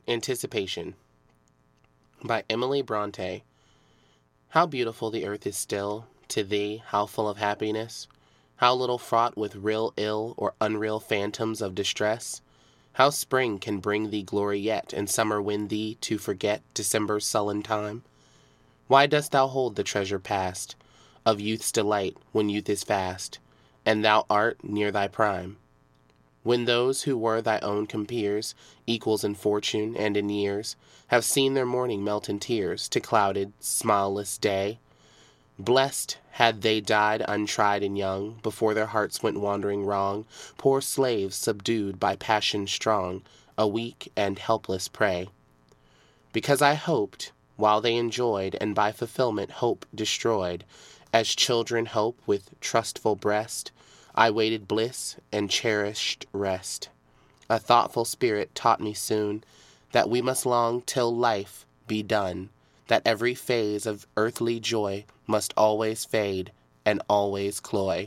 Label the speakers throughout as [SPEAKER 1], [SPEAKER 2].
[SPEAKER 1] Anticipation by Emily Bronte. How beautiful the earth is still, to thee, how full of happiness, how little fraught with real ill or unreal phantoms of distress, how spring can bring thee glory yet, and summer win thee to forget December's sullen time. Why dost thou hold the treasure past of youth's delight when youth is fast, and thou art near thy prime? When those who were thy own compeers, equals in fortune and in years, have seen their morning melt in tears to clouded, smileless day, blessed had they died untried and young, before their hearts went wandering wrong, poor slaves subdued by passion strong, a weak and helpless prey. Because I hoped, while they enjoyed, and by fulfillment hope destroyed, as children hope with trustful breast, I waited bliss and cherished rest. A thoughtful spirit taught me soon that we must long till life be done, that every phase of earthly joy must always fade and always cloy.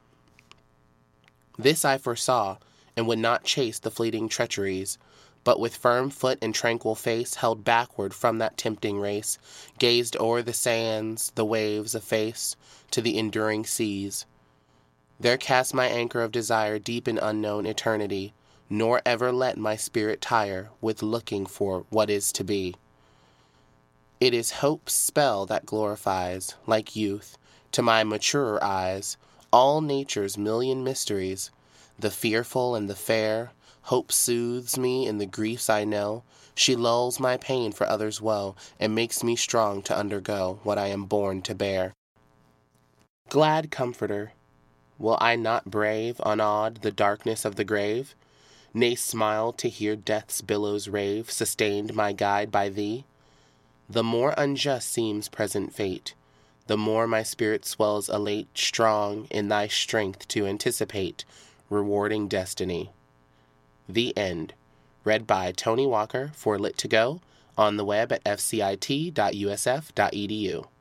[SPEAKER 1] This I foresaw, and would not chase the fleeting treacheries, but with firm foot and tranquil face held backward from that tempting race, gazed o'er the sands, the waves efface, to the enduring seas. There cast my anchor of desire deep in unknown eternity, nor ever let my spirit tire with looking for what is to be. It is hope's spell that glorifies, like youth, to my maturer eyes, all nature's million mysteries, the fearful and the fair. Hope soothes me in the griefs I know. She lulls my pain for others' woe, and makes me strong to undergo what I am born to bear. Glad comforter, will I not brave, unawed, the darkness of the grave? Nay, smile to hear death's billows rave, sustained my guide by thee? The more unjust seems present fate, the more my spirit swells elate, strong in thy strength to anticipate rewarding destiny. The End. Read by Tony Walker for Lit2Go, on the web at fcit.usf.edu.